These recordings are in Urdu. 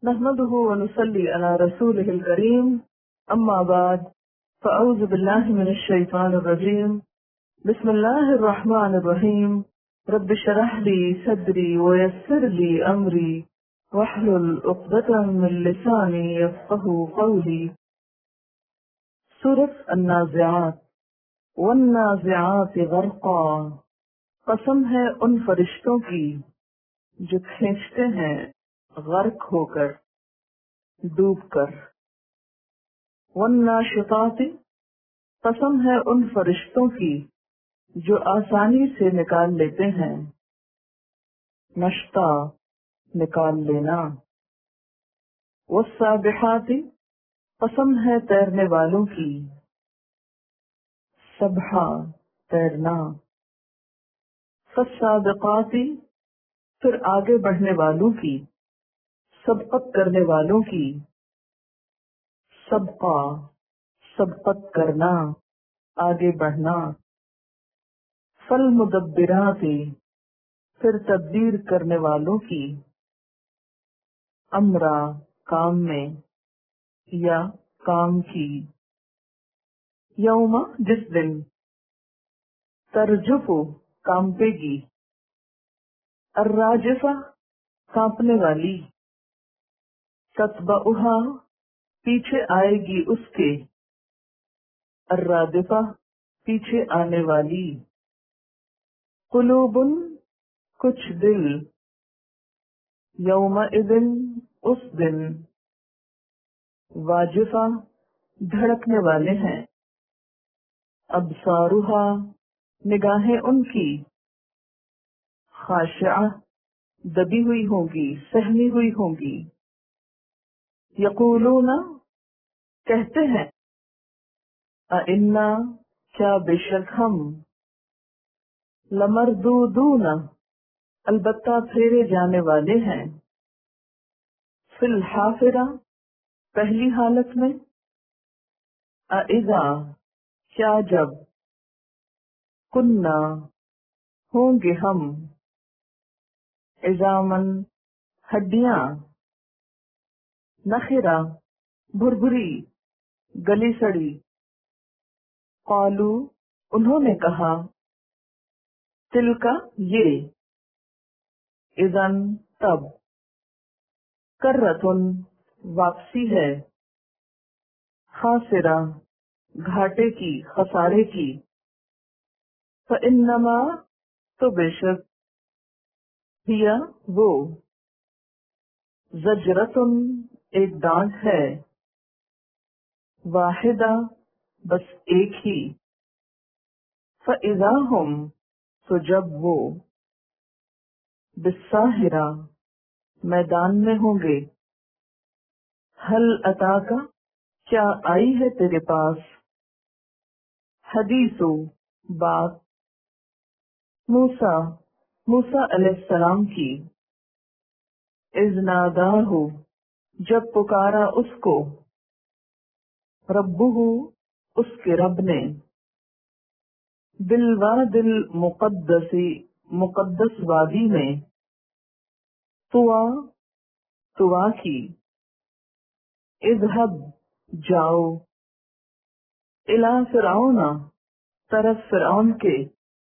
نحمده ونصلي على رسوله الكريم أما بعد فأعوذ بالله من الشيطان الرجيم بسم الله الرحمن الرحيم رب اشرح لي صدري ويسر لي أمري واحلل عقدة من لساني يفقهوا قولي۔ سورۃ النازعات۔ والنازعات غرقا، قسم ہے ان فرشتوں کی جو کھینچتے ہیں غرق ہو کر، ڈوب کر۔ والناشطات، قسم ہے ان فرشتوں کی جو آسانی سے نکال لیتے ہیں، نشطا، نکال لینا۔ والسابحات، قسم ہے تیرنے والوں کی، سبحا، تیرنا۔ فالسابقات، پھر آگے بڑھنے والوں کی، سبقت کرنے والوں کی، سبقا، سبقت کرنا، آگے بڑھنا۔ فالمدبرات، پھر تدبیر کرنے والوں کی، امرا، کام میں یا کام کی۔ یوم، جس دن، ترجف، کانپے گی، الراجفہ، کانپنے والی، تتبعہا، پیچھے آئے گی اس کے، الرادفہ، پیچھے آنے والی۔ قلوب، کچھ دل، یومئذ، اس دن، واجفہ، دھڑکنے والے ہیں، ابصارہا، نگاہیں ان کی، خاشعہ، دبی ہوئی ہوں گی، سہمی ہوئی ہوں گی۔ یقولون، کہتے ہیں، اِنَّا، کیا بے شک ہم، لمردودون، البتہ پھیرے جانے والے ہیں، فی الحافرہ، پہلی حالت میں، اِذا، کیا جب، کننا، ہوں گے ہم، عظامن، ہڈیاں، نخرہ، بھربھری، گلی سڑی۔ قالو، انہوں نے کہا، تلکا، یہ، اذن، تب، کرتن، واپسی ہے، خاسرہ، گھاٹے کی، خسارے کی۔ فإنما، تو بے شک، ہیا، وہ، زجرتن، ایک ڈانٹ ہے، واحدہ، بس ایک ہی۔ فإذا ہم، تو جب وہ، بالساہرہ، میدان میں ہوں گے۔ حل اتاکا، کیا آئی ہے تیرے پاس، حدیثو، بات، موسیٰ، موسیٰ علیہ السلام کی، اذ ناداہ، جب پکارا اس کو، ربہ، اس کے رب نے، بالواد المقدس، مقدس وادی میں، طویٰ، طویٰ کی، اذهب، جاؤ، الی فرعون، طرف فرعون کے،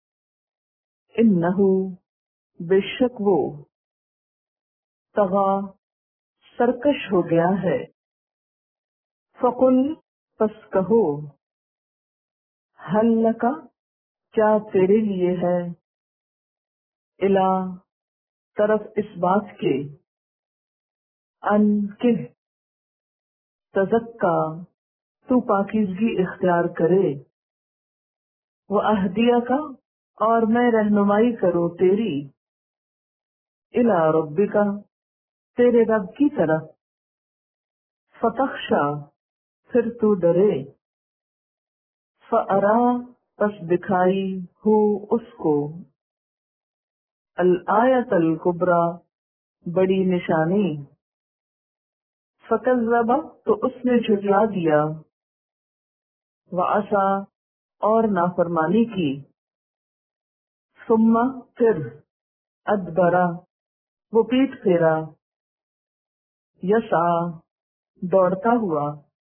انہ، بے شک وہ، طغیٰ، سرکش ہو گیا ہے۔ فقل، پس کہو، حل لک، کیا تیرے لیے ہے، الی، طرف اس بات کے، ان کہ، تزکا، تو پاکیزگی اختیار کرے، وَأَهْدِيَكَ، اور میں رہنمائی کروں تیری، الی ربک، تیرے رب کی طرف، فتخشا، پھر تو ڈرے، فَأَرَا، پس دکھائی، ہو اس کو، الآیۃ الکبریٰ، بڑی نشانی۔ فَكَذَّبَ، تو اس نے جھٹلا دیا، وَعَصَىٰ، اور نافرمانی کی، ثم، پھر، ادبرا، وہ پیٹ پھیرا، यसा दौड़ता हुआ,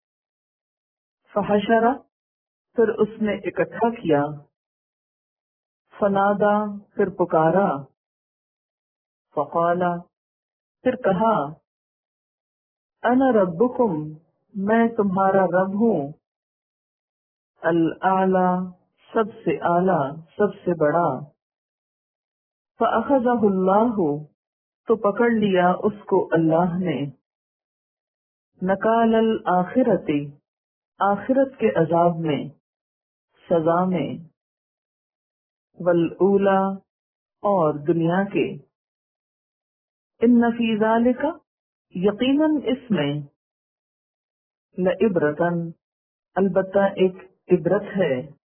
फहशरा फिर उसने इकट्ठा किया, फनादा फिर पुकारा, फकाला फिर कहा, अना रब्बुकुम मैं तुम्हारा रब हूँ, अल आला सबसे आला सबसे बड़ा। फअखज़हुल्लाहु तो पकड़ लिया उसको अल्लाह ने, नकालल आखिरती आखिरत के अजाब में, सजा में, वल ऊला और दुनिया के। इन्न फी ज़ालिका यकीनन इसमें, लइब्रतन अलबत्ता एक इबरत है,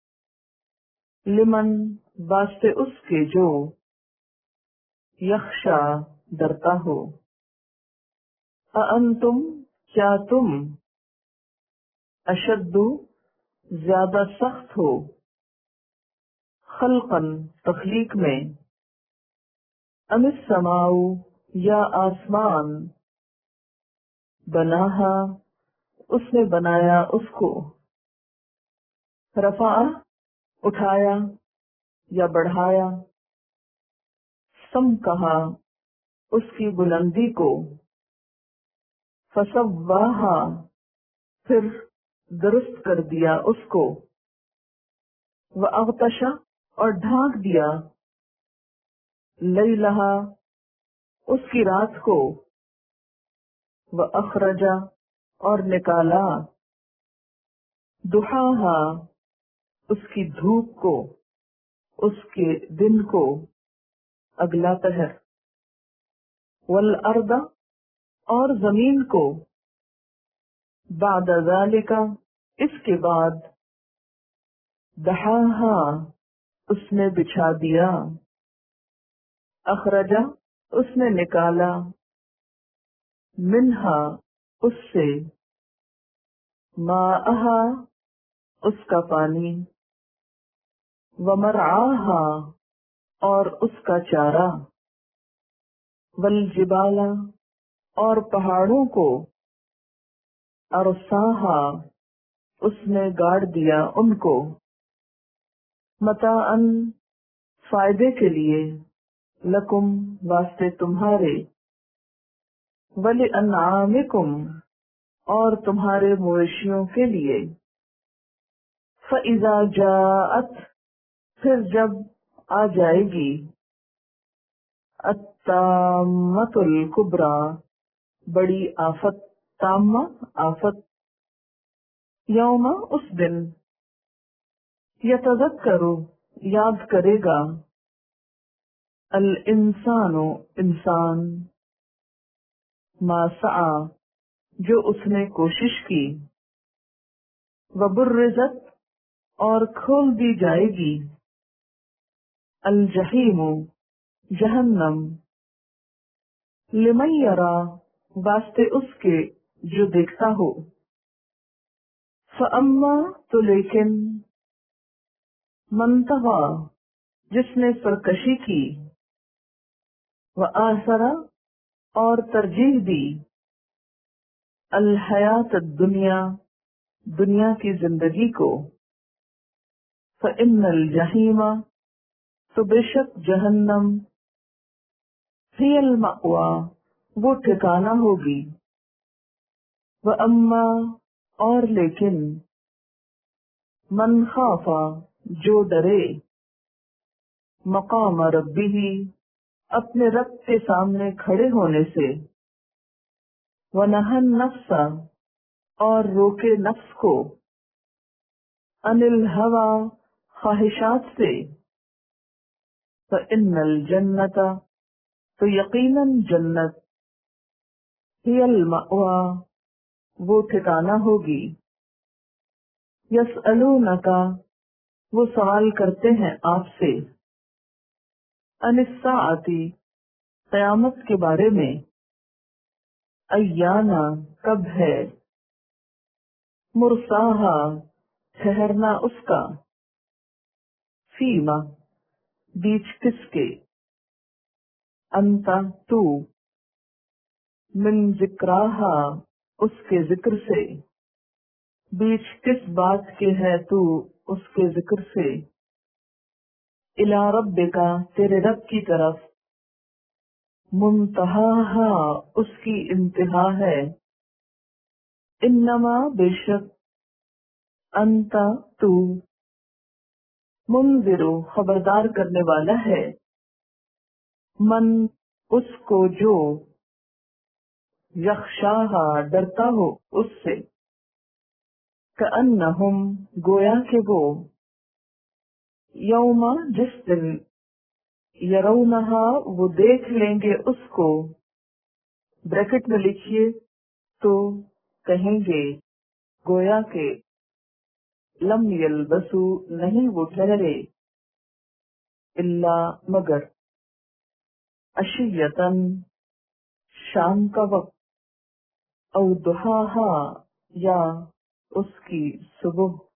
लिमन वास्ते उसके जो, यख्शा डरता हो। अअंतुम क्या तुम, अशद्दु ज्यादा सख्त हो, खल्कन तख्लीक में, अमिस समाऊ या आसमान, बनाहा उसने बनाया उसको, रफा उठाया या बढ़ाया, सम कहा उसकी बुलंदी को, फसव्वाहा फिर दुरुस्त कर दिया उसको, व अगतशा और ढांक दिया, लैलहा उसकी रात को, व अखरजा और निकाला, दुहाहा उसकी धूप को, उसके दिन को, अगला पहर, वल अर्दा और जमीन को, बाद ज़ालिका इसके बाद, दहाहा उसने बिछा दिया, अखरजा उसने निकाला, मिन्हा उससे, माअहा उसका पानी, व मरआहा और उसका चारा, वल जिबाला और पहाड़ों को, अरसाहा उसने गाड़ दिया उनको, मताअन फायदे के लिए, लकुम वास्ते तुम्हारे, वली अन्आमिकुम और तुम्हारे मवेशियों के लिए। फ़इज़ा जाअत फिर जब आ जाएगी, अत्ताम्मतुल कुब्रा बड़ी आफत, ताम्मा आफत, यौमा उस दिन, यतज़क्करु याद करेगा, अल इंसानो इंसान, मा सआ जो उसने कोशिश की, व बुर्रिज़त और खोल दी जाएगी, अल जहीमु जहन्नम, लिमन यरा वास्ते उसके जो देखता हो, फ़अम्मा तो लेकिन, मन तग़ा जिसने सरकशी की, व आसरा और तरजीह दी, अल हयात दुनिया दुनिया की जिंदगी को, फ़इन्नल जहीमा तो बेशक जहन्नम, हियल मअवा वो ठिकाना होगी, व अम्मा और लेकिन, मन खाफा जो डरे, मकाम रब्बिही अपने रब के सामने खड़े होने से, व नहन नफ्सा और रोके नफ्स को, अनिल हवा ख्वाहिशात से, फ़इन्नल जन्नता तो यकीनन जन्नत, हियल मअवा वो ठिकाना होगी। यसअलूनका वो सवाल करते हैं आपसे, अनिस्साअती क़यामत के बारे में, अय्याना कब है, मुरसाहा ठहरना उसका, फीमा बीच किसके, अंता तू, من ذکراہا اس کے ذکر سے، بیچ کس بات کے ہے تو اس کے ذکر سے، الی ربکا تیرے رب کی طرف، منتہاہا اس کی انتہا ہے، انما بے شک، انت تو، منذر خبردار کرنے والا ہے، من اس کو جو، یخشاہا ڈرتا ہو اس سے، کأنہم گویا کہ وہ، یوم جس دن، یرونہا وہ دیکھ لیں گے اس کو، بریکٹ میں لکھیے تو کہیں گے گویا کہ، لم یلبسو نہیں وہ ٹھہرے، الا مگر، عشیتن شام کا وقت، او دہاہا یا اس کی صبح۔